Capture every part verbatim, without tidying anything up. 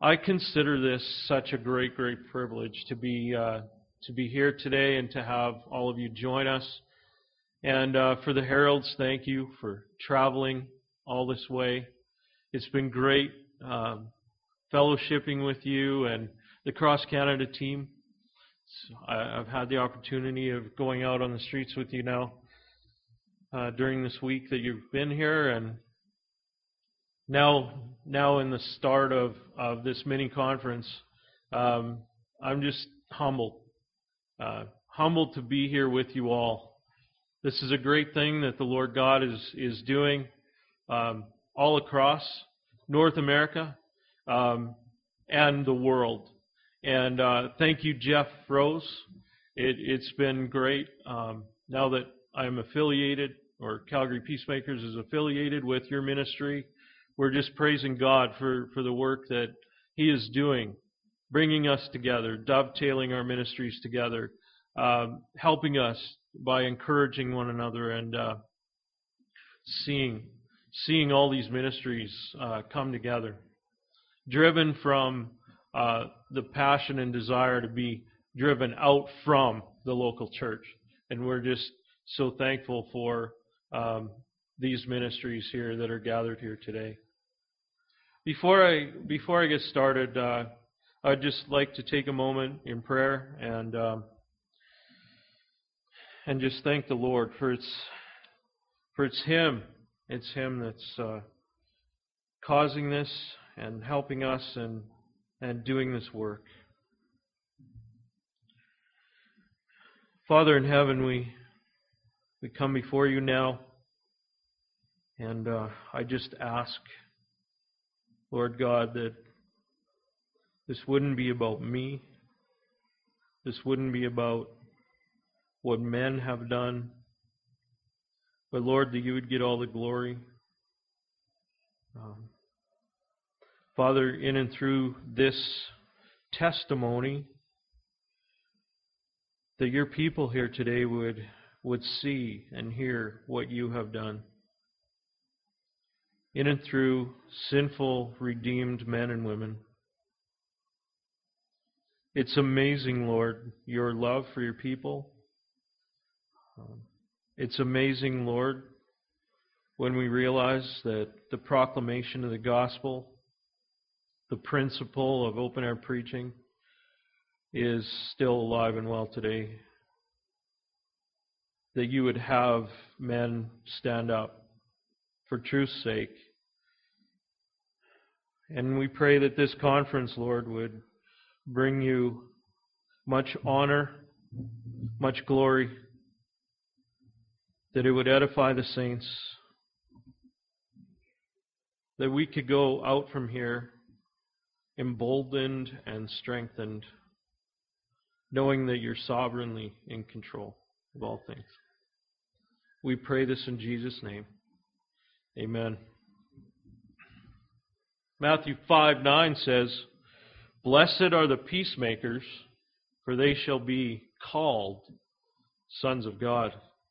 I consider this such a great, great privilege to be uh, to be here today and to have all of you join us. And uh, for the Heralds, thank you for traveling all this way. It's been great um, fellowshipping with you and the Cross Canada team. So I, I've had the opportunity of going out on the streets with you now uh, during this week that you've been here, and now now in the start of, of this mini conference, um, I'm just humbled, uh, humbled to be here with you all. This is a great thing that the Lord God is is doing um, all across North America um, and the world. And uh, thank you, Jeff Rose. It, it's been great. Um, now that I'm affiliated, or Calgary Peacemakers is affiliated with your ministry, we're just praising God for, for the work that He is doing, bringing us together, dovetailing our ministries together, um, helping us by encouraging one another and uh, seeing seeing all these ministries uh, come together, driven from uh, the passion and desire to be driven out from the local church. And we're just so thankful for um, these ministries here that are gathered here today. Before I before I get started, uh, I'd just like to take a moment in prayer and um, and just thank the Lord for it's for it's Him, it's Him that's uh, causing this and helping us and and doing this work. Father in heaven, we we come before you now, and uh, I just ask, Lord God, that this wouldn't be about me. This wouldn't be about what men have done. But Lord, that you would get all the glory. Um, Father, in and through this testimony, that your people here today would, would see and hear what you have done. In and through sinful, redeemed men and women. It's amazing, Lord, your love for your people. Um, it's amazing, Lord, when we realize that the proclamation of the gospel, the principle of open-air preaching, is still alive and well today. That you would have men stand up for truth's sake. And we pray that this conference, Lord, would bring you much honor, much glory, that it would edify the saints, that we could go out from here emboldened and strengthened, knowing that you're sovereignly in control of all things. We pray this in Jesus' name. Amen. Matthew five nine says, "Blessed are the peacemakers, for they shall be called sons of God."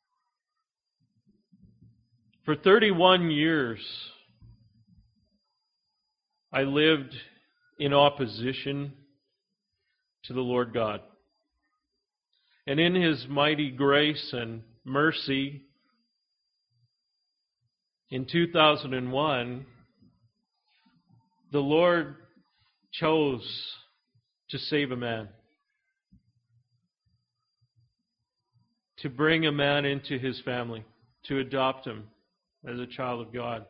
For thirty-one years, I lived in opposition to the Lord God. And in His mighty grace and mercy, in two thousand one, the Lord chose to save a man, to bring a man into His family, to adopt him as a child of God.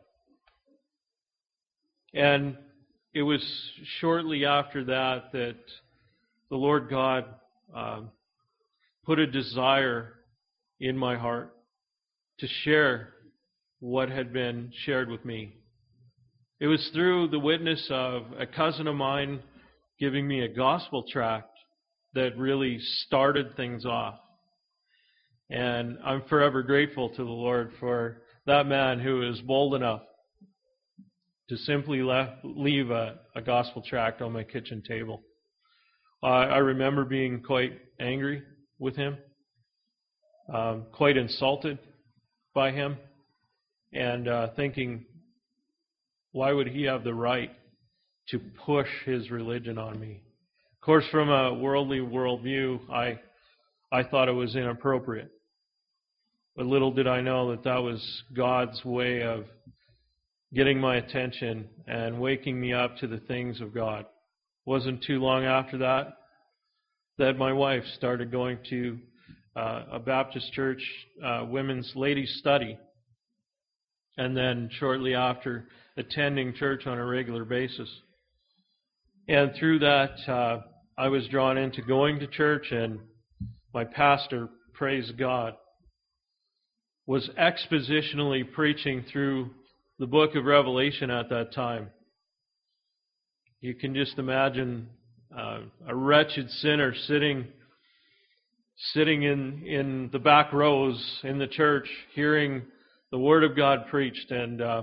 And it was shortly after that that the Lord God uh, put a desire in my heart to share what had been shared with me. It was through the witness of a cousin of mine giving me a gospel tract that really started things off. And I'm forever grateful to the Lord for that man who is bold enough to simply left, leave a, a gospel tract on my kitchen table. Uh, I remember being quite angry with him, um, quite insulted by him, and uh, thinking, why would he have the right to push his religion on me. Of course, from a worldly worldview, I I thought it was inappropriate. But little did I know that that was God's way of getting my attention and waking me up to the things of God. It wasn't too long after that that my wife started going to uh, a Baptist church uh, women's ladies' study, and then shortly after attending church on a regular basis. And through that, uh, I was drawn into going to church, and my pastor, praise God, was expositionally preaching through the book of Revelation at that time. You can just imagine uh, a wretched sinner sitting sitting in, in the back rows in the church, hearing the Word of God preached. And uh,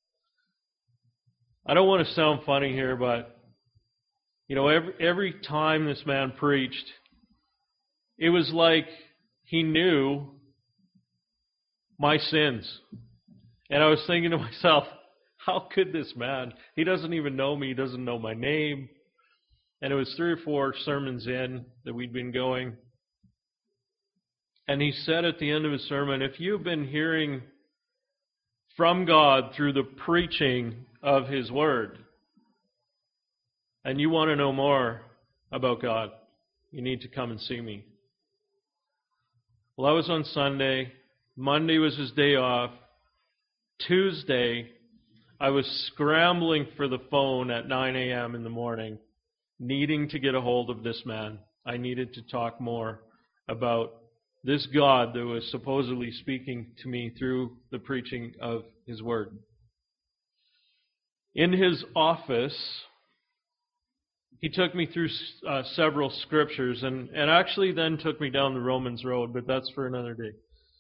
I don't want to sound funny here, but you know, every, every time this man preached, it was like he knew my sins. And I was thinking to myself, how could this man? He doesn't even know me. He doesn't know my name. And it was three or four sermons in that we'd been going. And he said at the end of his sermon, if you've been hearing from God through the preaching of His Word, and you want to know more about God, you need to come and see me. Well, that was on Sunday. Monday was his day off. Tuesday, I was scrambling for the phone at nine a.m. in the morning, needing to get a hold of this man. I needed to talk more about this God that was supposedly speaking to me through the preaching of His Word. In his office, he took me through uh, several scriptures, and, and actually then took me down the Romans road, but that's for another day.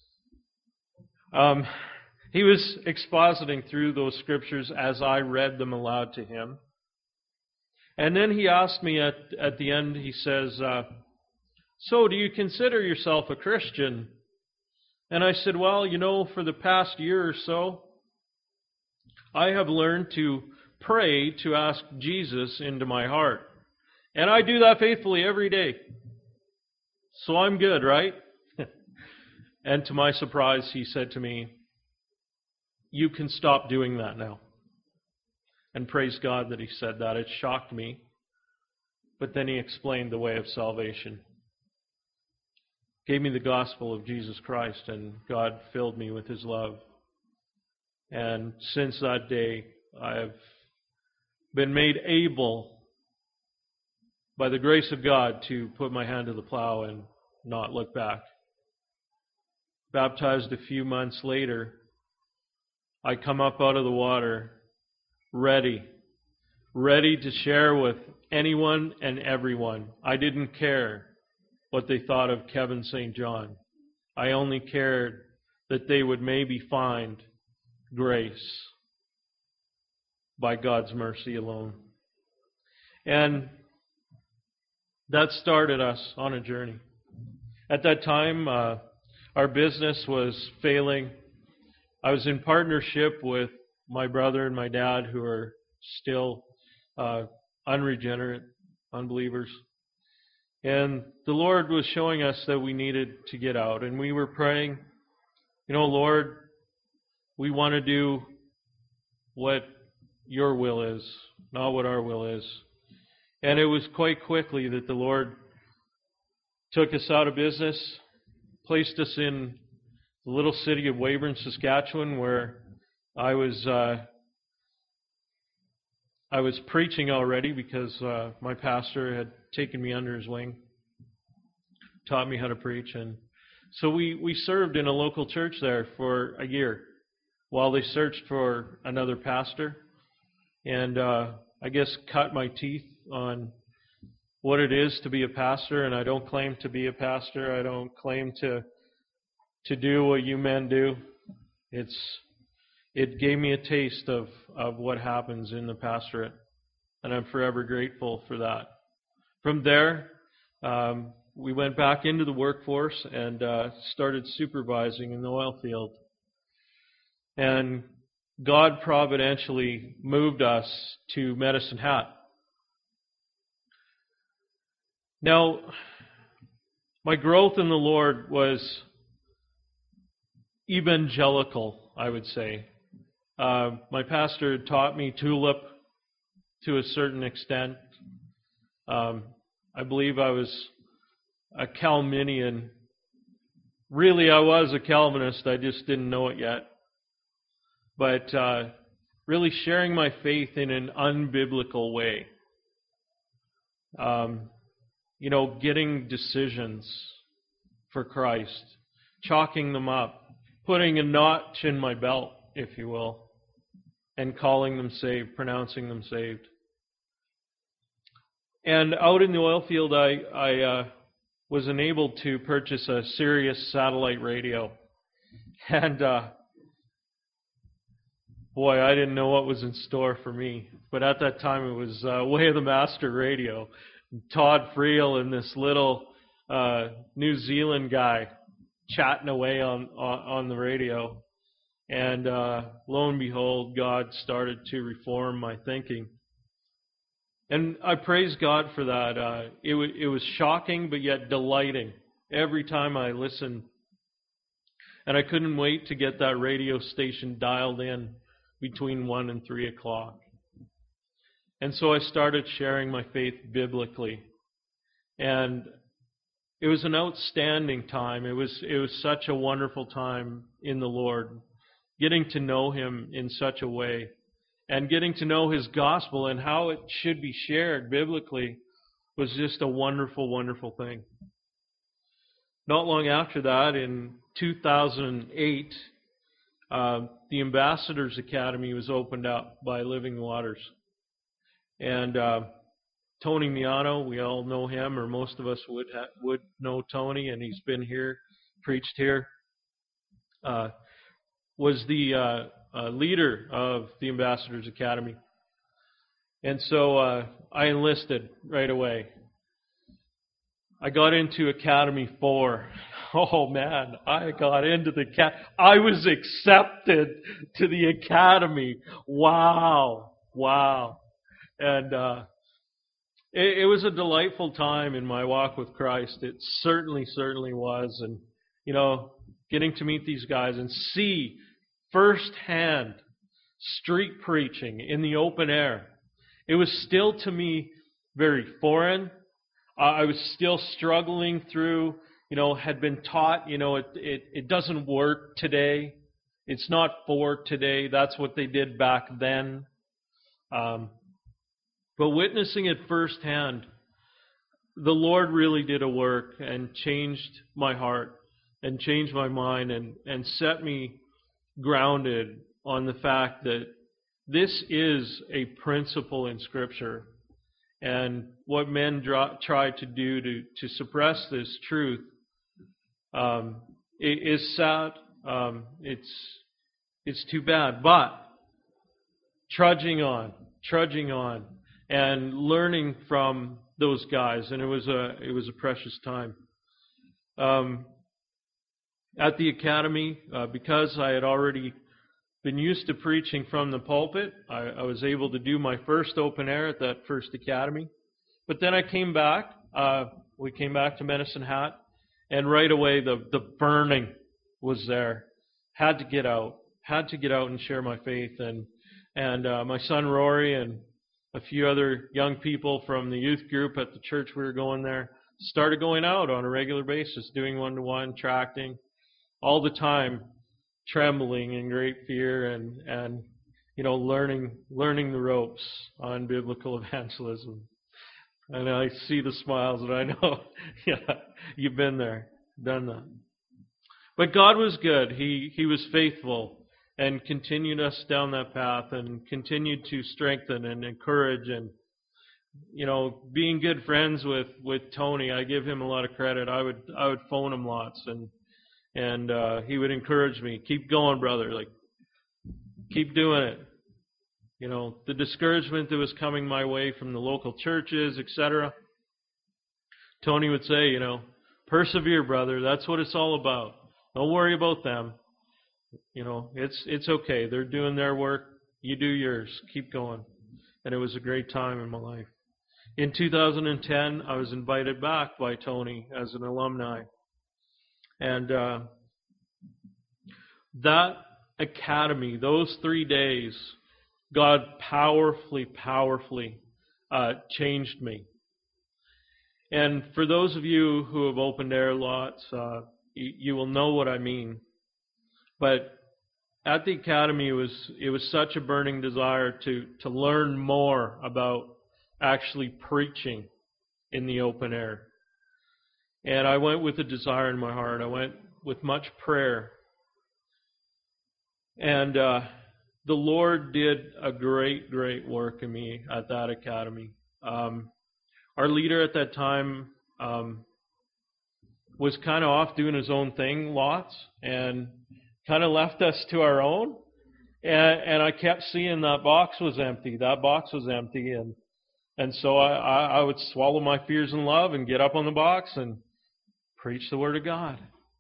Um, he was expositing through those scriptures as I read them aloud to him. And then he asked me at, at the end, he says, uh, so do you consider yourself a Christian? And I said, well, you know, for the past year or so, I have learned to pray to ask Jesus into my heart. And I do that faithfully every day. So I'm good, right? And to my surprise, he said to me, you can stop doing that now. And praise God that he said that. It shocked me. But then he explained the way of salvation. Gave me the gospel of Jesus Christ, and God filled me with His love. And since that day, I have been made able, by the grace of God, to put my hand to the plow and not look back. Baptized a few months later, I come up out of the water ready, ready to share with anyone and everyone. I didn't care what they thought of Kevin Saint John. I only cared that they would maybe find grace by God's mercy alone. And that started us on a journey. At that time, uh, our business was failing. I was in partnership with my brother and my dad, who are still uh, unregenerate, unbelievers. And the Lord was showing us that we needed to get out. And we were praying, you know, Lord, we want to do what Your will is, not what our will is. And it was quite quickly that the Lord took us out of business, placed us in the little city of Weyburn, Saskatchewan, where I was uh, I was preaching already because uh, my pastor had taken me under his wing, taught me how to preach. And so we, we served in a local church there for a year while they searched for another pastor. And uh, I guess cut my teeth on what it is to be a pastor. And I don't claim to be a pastor. I don't claim to to do what you men do. It's it gave me a taste of, of what happens in the pastorate. And I'm forever grateful for that. From there, um, we went back into the workforce and uh, started supervising in the oil field. And God providentially moved us to Medicine Hat. Now, my growth in the Lord was evangelical, I would say. Uh, my pastor taught me tulip to a certain extent. Um, I believe I was a Calvinian. Really, I was a Calvinist. I just didn't know it yet. But uh, really sharing my faith in an unbiblical way. Um, you know, getting decisions for Christ, chalking them up, putting a notch in my belt, if you will, and calling them saved, pronouncing them saved. And out in the oil field, I, I uh, was enabled to purchase a Sirius satellite radio. And uh, boy, I didn't know what was in store for me. But at that time, it was uh, Way of the Master radio. Todd Friel and this little uh, New Zealand guy chatting away on, on, on the radio. And uh, lo and behold, God started to reform my thinking. And I praise God for that. Uh, it, w- it was shocking, but yet delighting every time I listened. And I couldn't wait to get that radio station dialed in between one and three o'clock. And so I started sharing my faith biblically. And it was an outstanding time. It was it was such a wonderful time in the Lord, getting to know Him in such a way. And getting to know His gospel and how it should be shared biblically was just a wonderful, wonderful thing. Not long after that, in two thousand eight, uh, the Ambassadors Academy was opened up by Living Waters. And uh, Tony Miano, we all know him, or most of us would ha- would know Tony, and he's been here, preached here, uh, was the uh, uh, leader of the Ambassadors Academy. And so uh, I enlisted right away. I got into Academy four. Oh man, I got into the cat. I was accepted to the Academy. Wow, wow. And uh, it, it was a delightful time in my walk with Christ. It certainly, certainly was. And, you know, getting to meet these guys and see firsthand street preaching in the open air. It was still, to me, very foreign. Uh, I was still struggling through, you know, had been taught, you know, it, it, it doesn't work today. It's not for today. That's what they did back then. Um, but witnessing it firsthand, the Lord really did a work and changed my heart and changed my mind and, and set me grounded on the fact that this is a principle in Scripture. And what men dra- try to do to, to suppress this truth um, is sad. Um, it's it's too bad. But trudging on, trudging on, and learning from those guys, and it was a it was a precious time. Um, at the academy, uh, because I had already been used to preaching from the pulpit, I, I was able to do my first open air at that first academy. But then I came back. Uh, we came back to Medicine Hat, and right away the the burning was there. Had to get out. Had to get out and share my faith. And and uh, my son Rory and a few other young people from the youth group at the church we were going there started going out on a regular basis, doing one-to-one, tracting, all the time, trembling in great fear and, and you know, learning learning the ropes on biblical evangelism. And I see the smiles, and I know, yeah, you've been there, done that. But God was good. He He was faithful and continued us down that path and continued to strengthen and encourage. And, you know, being good friends with, with Tony, I give him a lot of credit. I would I would phone him lots, and and uh, he would encourage me, keep going, brother, like, keep doing it. You know, the discouragement that was coming my way from the local churches, et cetera. Tony would say, you know, persevere, brother. That's what it's all about. Don't worry about them. You know, it's it's okay. They're doing their work. You do yours. Keep going. And it was a great time in my life. In two thousand ten, I was invited back by Tony as an alumni. And uh, that academy, those three days, God powerfully, powerfully uh, changed me. And for those of you who have opened air lots, uh, you, you will know what I mean. But at the academy, it was it was such a burning desire to to learn more about actually preaching in the open air. And I went with a desire in my heart. I went with much prayer. And uh, the Lord did a great, great work in me at that academy. Um, our leader at that time um, was kind of off doing his own thing lots, and kind of left us to our own. And, and I kept seeing that box was empty. That box was empty. And and so I, I, I would swallow my fears in love and get up on the box and preach the Word of God.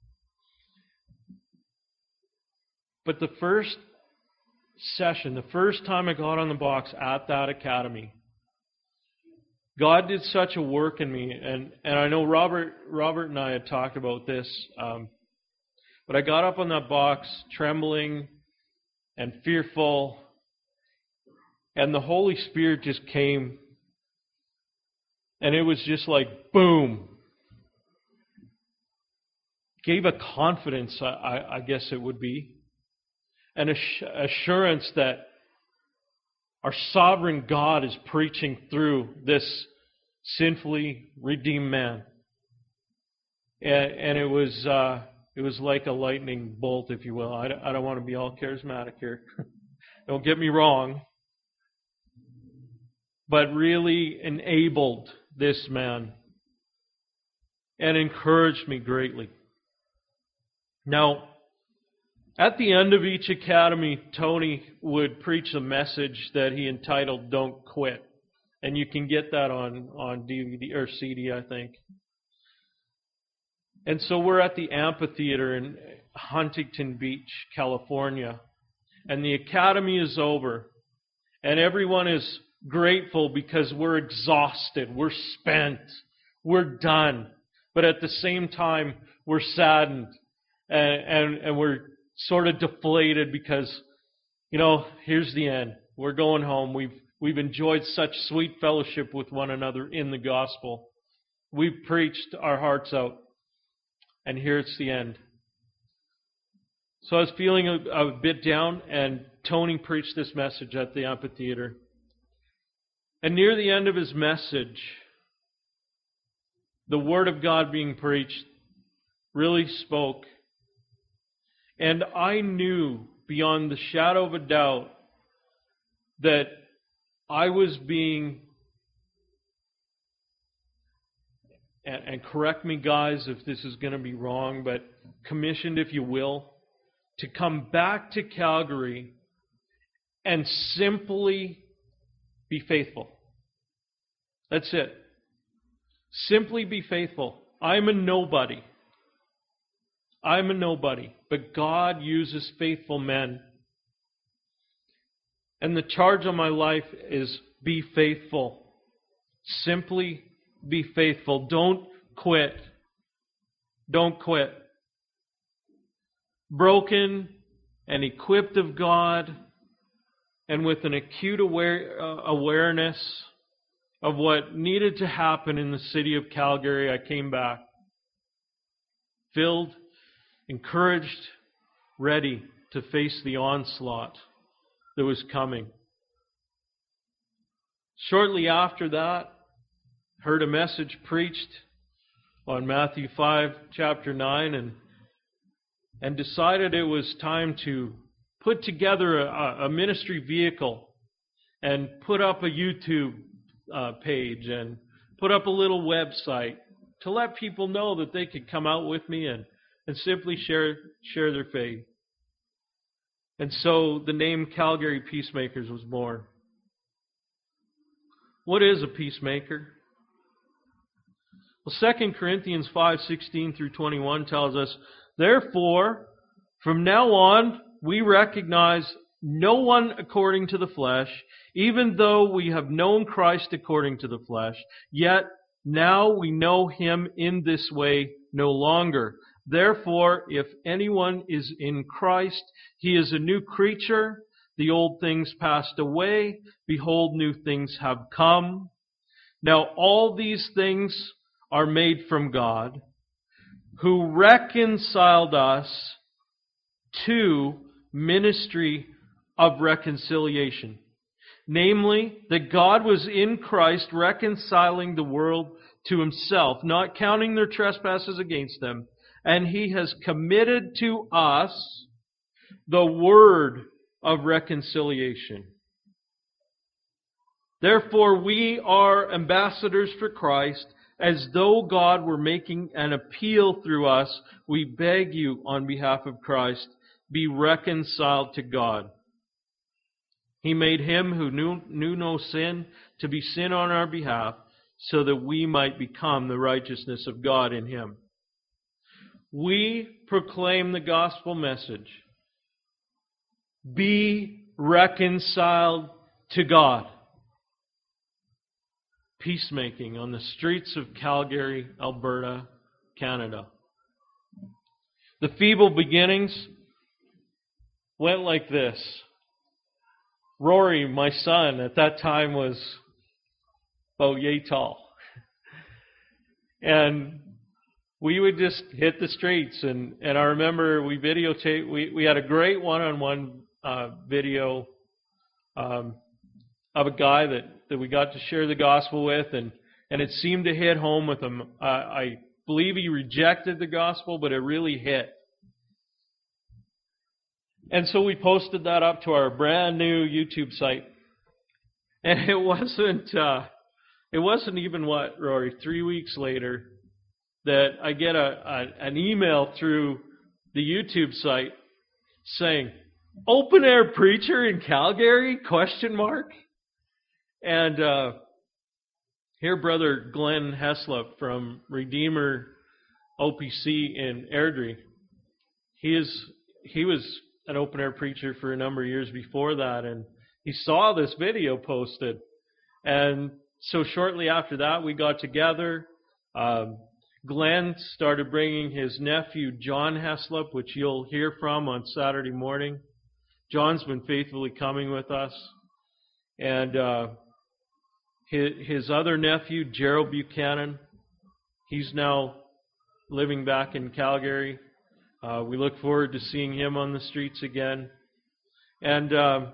But the first session, the first time I got on the box at that academy, God did such a work in me. And, and I know Robert, Robert and I had talked about this. Um, But I got up on that box trembling and fearful, and the Holy Spirit just came, and it was just like, boom. Gave a confidence, I, I guess it would be, an assurance that our sovereign God is preaching through this sinfully redeemed man. And, and it was... Uh, It was like a lightning bolt, if you will. I don't want to be all charismatic here. Don't get me wrong. But really enabled this man and encouraged me greatly. Now, at the end of each academy, Tony would preach a message that he entitled Don't Quit. And you can get that on, on D V D or C D, I think. And so we're at the amphitheater in Huntington Beach, California. And the academy is over. And everyone is grateful because we're exhausted. We're spent. We're done. But at the same time, we're saddened. And, and, and we're sort of deflated because, you know, here's the end. We're going home. We've, we've enjoyed such sweet fellowship with one another in the gospel. We've preached our hearts out. And here it's the end. So I was feeling a, a bit down, and Tony preached this message at the amphitheater. And near the end of his message, the Word of God being preached really spoke. And I knew beyond the shadow of a doubt that I was being, and, and correct me guys if this is going to be wrong, but commissioned, if you will, to come back to Calgary and simply be faithful. That's it. Simply be faithful. I'm a nobody. I'm a nobody. But God uses faithful men. And the charge on my life is be faithful. Simply be faithful. Don't quit. Don't quit. Broken and equipped of God, and with an acute aware, uh, awareness of what needed to happen in the city of Calgary, I came back. Filled, encouraged, ready to face the onslaught that was coming. Shortly after that, heard a message preached on Matthew five, chapter nine, and and decided it was time to put together a, a ministry vehicle and put up a YouTube uh, page and put up a little website to let people know that they could come out with me and, and simply share share their faith. And so the name Calgary Peacemakers was born. What is a peacemaker? Well, Second Corinthians five, sixteen through twenty-one tells us, therefore, From now on, we recognize no one according to the flesh, even though we have known Christ according to the flesh, yet now we know Him in this way no longer. Therefore, if anyone is in Christ, he is a new creature. The old things passed away. Behold, new things have come. Now all these things are made from God, who reconciled us to ministry of reconciliation. Namely, that God was in Christ reconciling the world to Himself, not counting their trespasses against them. And He has committed to us the word of reconciliation. Therefore, we are ambassadors for Christ, as though God were making an appeal through us. We beg you on behalf of Christ, be reconciled to God. He made Him who knew, knew no sin to be sin on our behalf, so that we might become the righteousness of God in Him. We proclaim the gospel message. Be reconciled to God. Peacemaking on the streets of Calgary, Alberta, Canada. The feeble beginnings went like this. Rory, my son, at that time was about yay tall. And we would just hit the streets. And, and I remember we videotaped, we, we had a great one-on-one uh, video um, of a guy that, that we got to share the gospel with. And, and it seemed to hit home with him. Uh, I believe he rejected the gospel, but it really hit. And so we posted that up to our brand new YouTube site. And it wasn't, uh, it wasn't even what, Rory, three weeks later, that I get a, a an email through the YouTube site saying, open air preacher in Calgary, question mark. And, uh, here brother Glenn Heslop from Redeemer O P C in Airdrie, he is, he was an open air preacher for a number of years before that, and he saw this video posted. And so shortly after that, we got together. Um, Glenn started bringing his nephew, John Heslop, which you'll hear from on Saturday morning. John's been faithfully coming with us. And uh, his, his other nephew, Gerald Buchanan, he's now living back in Calgary. Uh, we look forward to seeing him on the streets again. And um,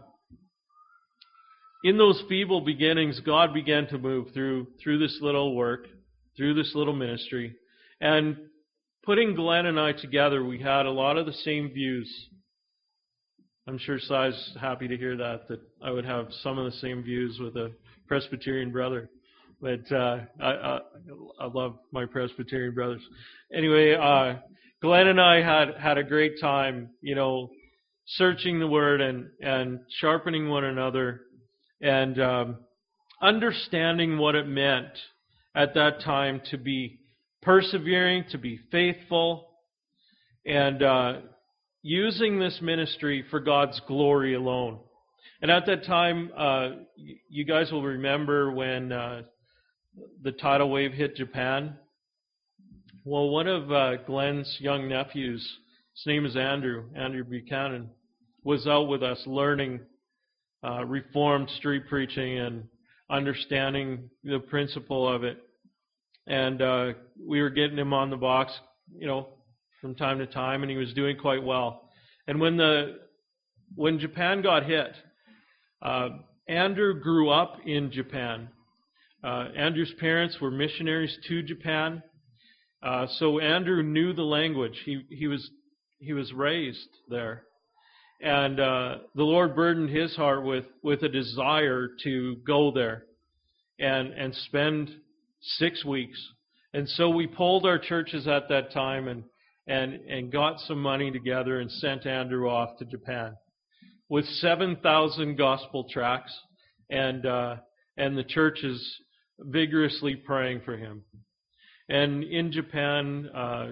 in those feeble beginnings, God began to move through through this little work, through this little ministry. And putting Glenn and I together, we had a lot of the same views. I'm sure Sai's happy to hear that, that I would have some of the same views with a Presbyterian brother. But uh, I, I, I love my Presbyterian brothers. Anyway, uh, Glenn and I had, had a great time, you know, searching the Word and, and sharpening one another and um, understanding what it meant at that time to be persevering, to be faithful, and uh, using this ministry for God's glory alone. And at that time, uh, you guys will remember when uh, the tidal wave hit Japan. Well, one of uh, Glenn's young nephews, his name is Andrew, Andrew Buchanan, was out with us learning uh, Reformed street preaching and understanding the principle of it. And uh, we were getting him on the box, you know, from time to time, and he was doing quite well. And when the when Japan got hit, uh, Andrew grew up in Japan. Uh, Andrew's parents were missionaries to Japan. Uh, so Andrew knew the language. He he was he was raised there, and uh, the Lord burdened his heart with, with a desire to go there, and and spend six weeks. And so we polled our churches at that time and and and got some money together and sent Andrew off to Japan with seven thousand gospel tracts, and uh, and the church is vigorously praying for him. And in Japan, uh,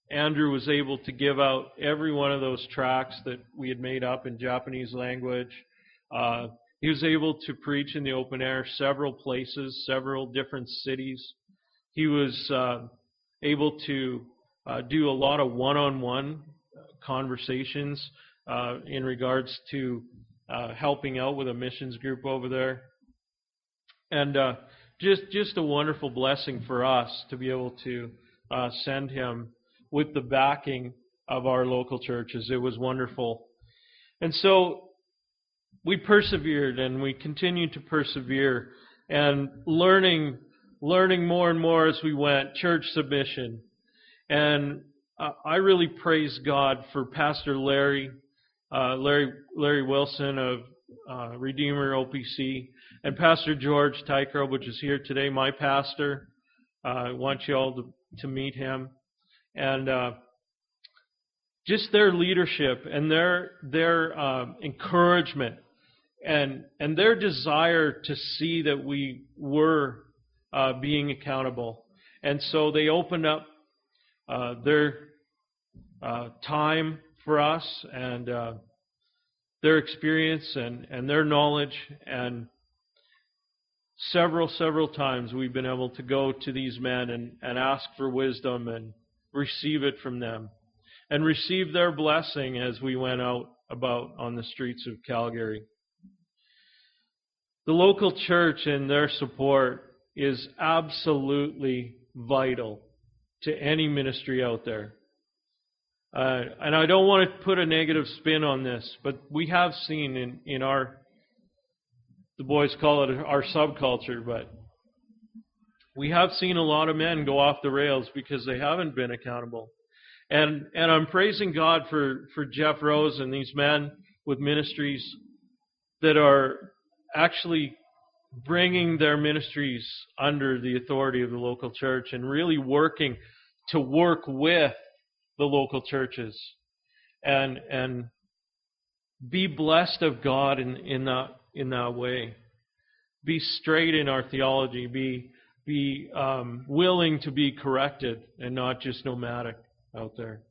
Andrew was able to give out every one of those tracts that we had made up in Japanese language. Uh, he was able to preach in the open air several places, several different cities. He was uh, able to uh, do a lot of one-on-one conversations uh, in regards to uh, helping out with a missions group over there. And uh, just just a wonderful blessing for us to be able to uh, send him with the backing of our local churches. It was wonderful. And so we persevered, and we continued to persevere, and learning learning more and more as we went, church submission. And uh, I really praise God for Pastor Larry, uh, Larry Larry Wilson of uh, Redeemer O P C, and Pastor George Tyker, which is here today, my pastor. Uh, I want you all to, to meet him. And uh, just their leadership and their their uh, encouragement and and their desire to see that we were uh, being accountable. And so they opened up uh, their uh, time for us and uh, their experience and, and their knowledge. And several, several times we've been able to go to these men and, and ask for wisdom and receive it from them, and receive their blessing as we went out about on the streets of Calgary. The local church and their support is absolutely vital to any ministry out there. Uh, and I don't want to put a negative spin on this, but we have seen in, in our, the boys call it our subculture, but we have seen a lot of men go off the rails because they haven't been accountable. And and I'm praising God for, for Jeff Rose and these men with ministries that are actually bringing their ministries under the authority of the local church and really working to work with the local churches and and be blessed of God in, in that in that way. Be straight in our theology. Be be um, willing to be corrected and not just nomadic out there.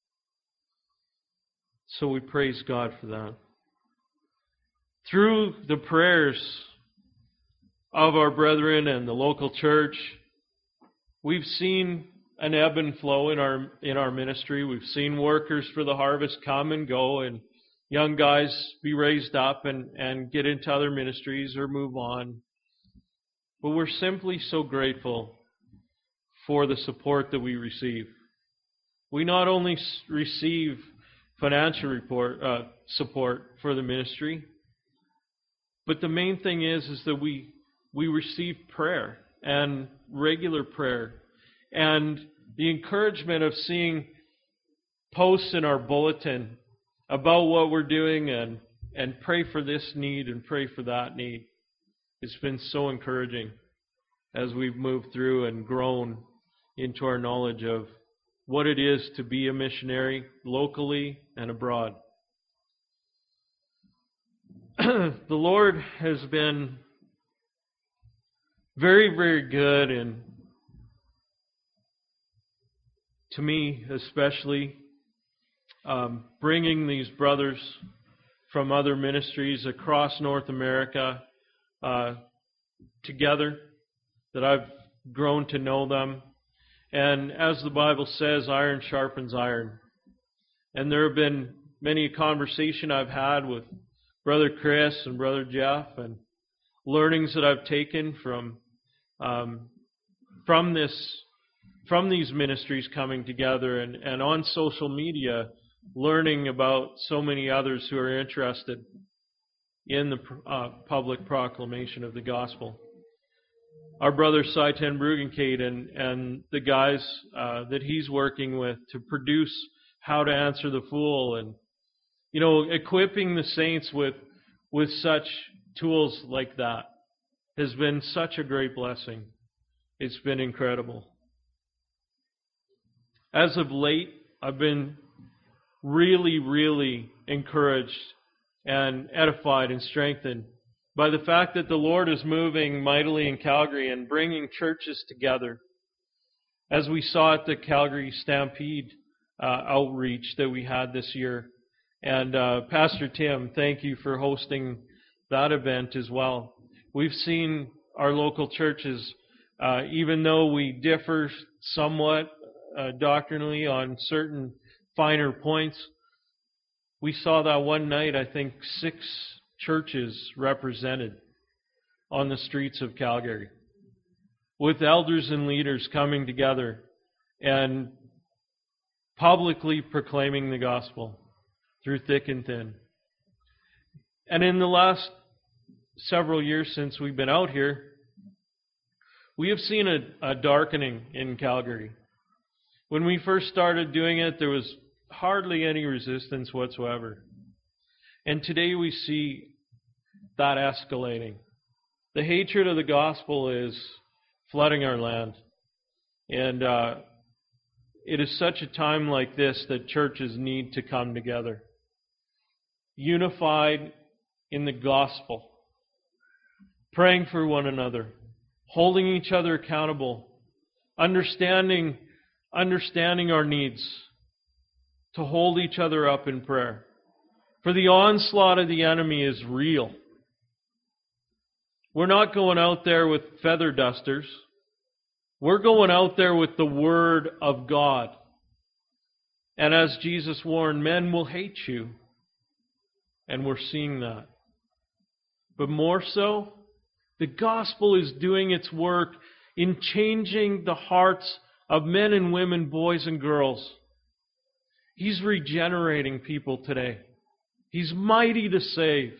So we praise God for that. Through the prayers of our brethren and the local church, we've seen an ebb and flow in our in our ministry. We've seen workers for the harvest come and go, and young guys be raised up and, and get into other ministries or move on. But we're simply so grateful for the support that we receive. We not only receive financial report, uh, support for the ministry, but the main thing is, is that we we receive prayer and regular prayer and the encouragement of seeing posts in our bulletin about what we're doing and, and pray for this need and pray for that need. It's been so encouraging as we've moved through and grown into our knowledge of what it is to be a missionary locally and abroad. The Lord has been very, very good, and to me especially, um, bringing these brothers from other ministries across North America uh, together, that I've grown to know them. And as the Bible says, iron sharpens iron. And there have been many a conversation I've had with Brother Chris and Brother Jeff, and learnings that I've taken from um, from this from these ministries coming together, and, and on social media, learning about so many others who are interested in the uh, public proclamation of the gospel. Our brother Saitan Brugenkate and, and the guys uh, that he's working with to produce How to Answer the Fool, and you know, equipping the saints with with such tools like that has been such a great blessing. It's been incredible. As of late, I've been really, really encouraged and edified and strengthened by the fact that the Lord is moving mightily in Calgary and bringing churches together. As we saw at the Calgary Stampede uh, outreach that we had this year. And uh, Pastor Tim, thank you for hosting that event as well. We've seen our local churches, uh, even though we differ somewhat uh, doctrinally on certain finer points, we saw that one night, I think, six churches represented on the streets of Calgary, with elders and leaders coming together and publicly proclaiming the gospel through thick and thin. And in the last several years since we've been out here, we have seen a, a darkening in Calgary. When we first started doing it, there was hardly any resistance whatsoever. And today we see that escalating. The hatred of the gospel is flooding our land. And uh, it is such a time like this that churches need to come together, unified in the gospel, praying for one another, holding each other accountable, understanding, understanding our needs, to hold each other up in prayer. For the onslaught of the enemy is real. We're not going out there with feather dusters. We're going out there with the Word of God. And as Jesus warned, men will hate you. And we're seeing that. But more so, the gospel is doing its work in changing the hearts of men and women, boys and girls. He's regenerating people today. He's mighty to save.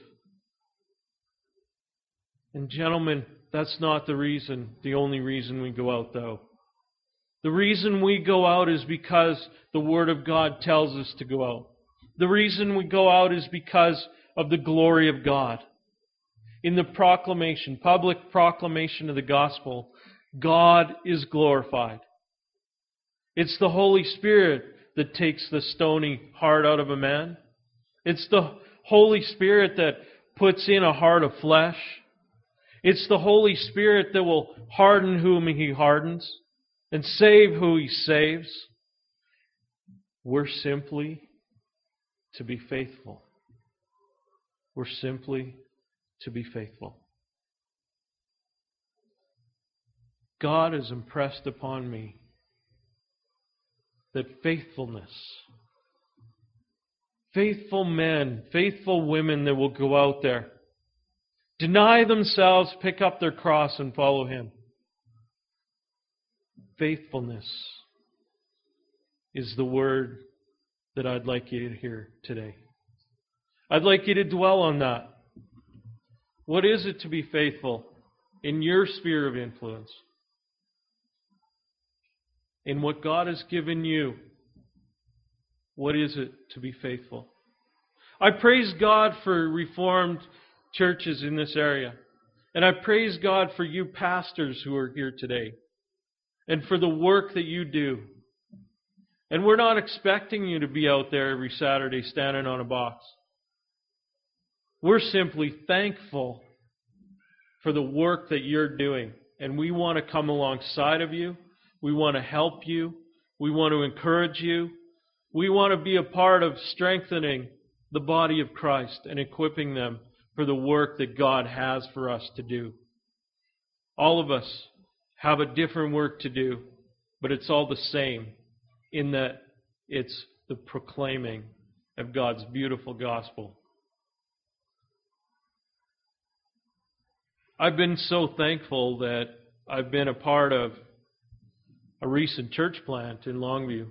And gentlemen, that's not the reason, the only reason we go out, though. The reason we go out is because the Word of God tells us to go out. The reason we go out is because of the glory of God. In the proclamation, public proclamation of the gospel, God is glorified. It's the Holy Spirit that takes the stony heart out of a man. It's the Holy Spirit that puts in a heart of flesh. It's the Holy Spirit that will harden whom He hardens and save who He saves. We're simply to be faithful. We're simply to be faithful. God has impressed upon me that faithfulness, faithful men, faithful women that will go out there, deny themselves, pick up their cross, and follow Him. Faithfulness is the word that I'd like you to hear today. I'd like you to dwell on that. What is it to be faithful in your sphere of influence? In what God has given you, what is it to be faithful? I praise God for Reformed churches in this area. And I praise God for you pastors who are here today. And for the work that you do. And we're not expecting you to be out there every Saturday standing on a box. We're simply thankful for the work that you're doing. And we want to come alongside of you. We want to help you. We want to encourage you. We want to be a part of strengthening the body of Christ and equipping them for the work that God has for us to do. All of us have a different work to do, but it's all the same in that it's the proclaiming of God's beautiful gospel. I've been so thankful that I've been a part of a recent church plant in Longview.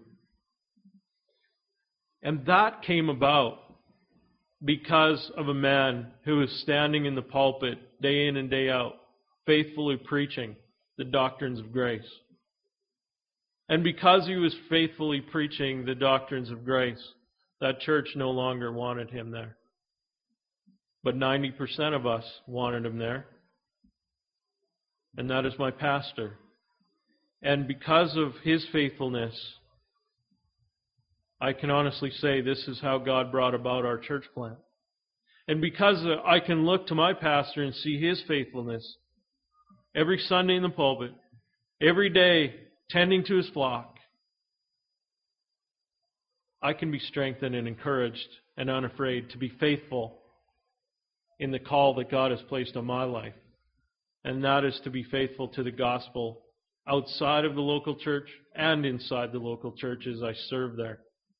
And that came about because of a man who was standing in the pulpit day in and day out, faithfully preaching the doctrines of grace. And because he was faithfully preaching the doctrines of grace, that church no longer wanted him there. But ninety percent of us wanted him there. And that is my pastor. And because of his faithfulness, I can honestly say this is how God brought about our church plant. And because I can look to my pastor and see his faithfulness every Sunday in the pulpit, every day tending to his flock, I can be strengthened and encouraged and unafraid to be faithful in the call that God has placed on my life. And that is to be faithful to the gospel outside of the local church and inside the local church as I serve there.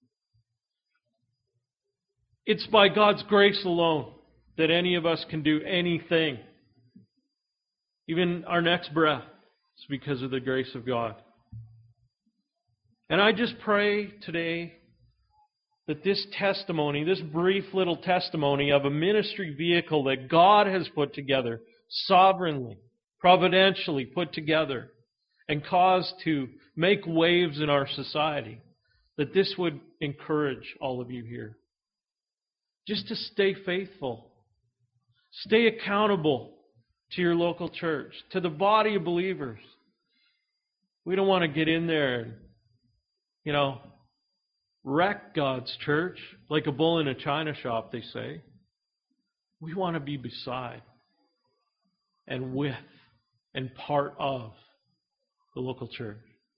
It's by God's grace alone that any of us can do anything. Even our next breath is because of the grace of God. And I just pray today that this testimony, this brief little testimony of a ministry vehicle that God has put together, sovereignly, providentially put together, and caused to make waves in our society, that this would encourage all of you here. Just to stay faithful. Stay accountable to your local church, to the body of believers. We don't want to get in there and, you know, wreck God's church like a bull in a china shop, they say. We want to be beside and with and part of the local church.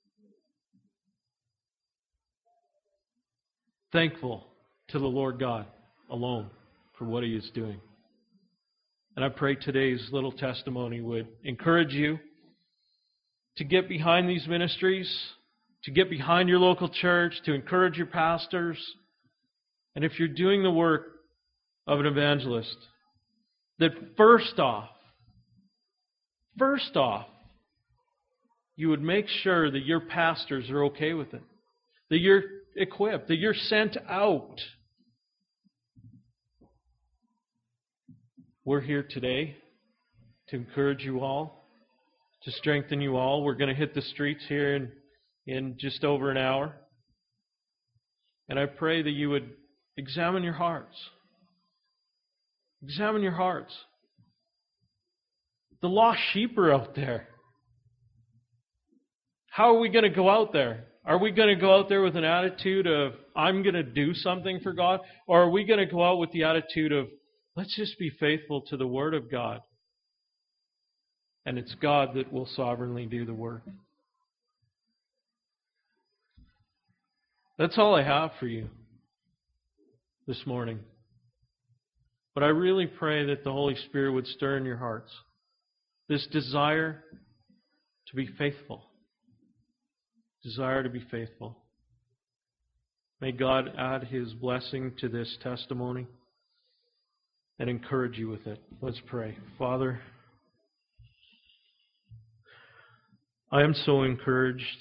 Thankful to the Lord God alone for what He is doing. And I pray today's little testimony would encourage you to get behind these ministries, to get behind your local church, to encourage your pastors. And if you're doing the work of an evangelist, that first off, first off, you would make sure that your pastors are okay with it, that you're equipped, that you're sent out. We're here today to encourage you all, to strengthen you all. We're going to hit the streets here in, in just over an hour. And I pray that you would examine your hearts. Examine your hearts. The lost sheep are out there. How are we going to go out there? Are we going to go out there with an attitude of, I'm going to do something for God? Or are we going to go out with the attitude of, let's just be faithful to the Word of God? And it's God that will sovereignly do the work. That's all I have for you this morning. But I really pray that the Holy Spirit would stir in your hearts this desire to be faithful. Desire to be faithful. May God add His blessing to this testimony and encourage you with it. Let's pray. Father, I am so encouraged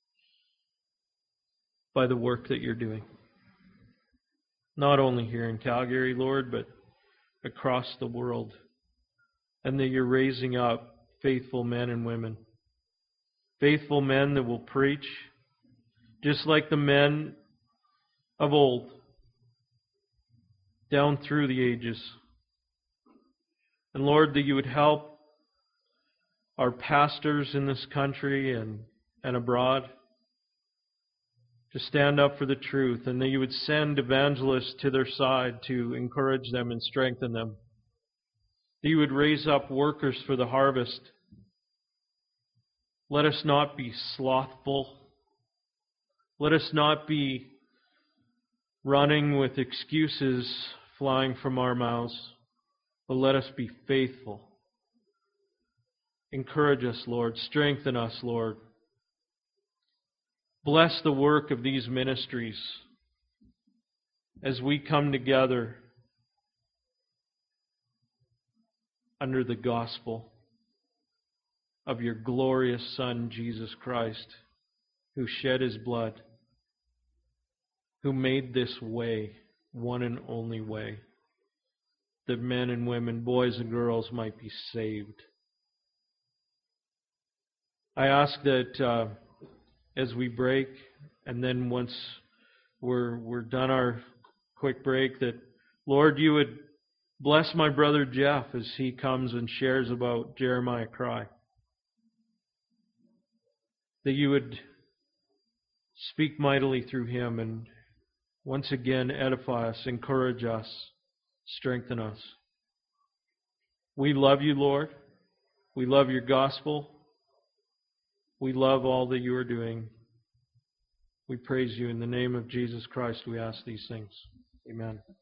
by the work that you're doing. Not only here in Calgary, Lord, but across the world. And that you're raising up faithful men and women. Faithful men that will preach, just like the men of old, down through the ages. And Lord, that you would help our pastors in this country and, and abroad to stand up for the truth, and that you would send evangelists to their side to encourage them and strengthen them. That you would raise up workers for the harvest. Let us not be slothful. Let us not be running with excuses flying from our mouths, but let us be faithful. Encourage us, Lord. Strengthen us, Lord. Bless the work of these ministries as we come together under the gospel of your glorious Son, Jesus Christ, who shed His blood, who made this way, one and only way, that men and women, boys and girls might be saved. I ask that uh, as we break, and then once we're we're done our quick break, that, Lord, you would bless my brother Jeff as he comes and shares about Jeremiah Cry. That you would speak mightily through him and once again edify us, encourage us, strengthen us. We love you, Lord. We love your gospel. We love all that you are doing. We praise you. In the name of Jesus Christ, we ask these things. Amen.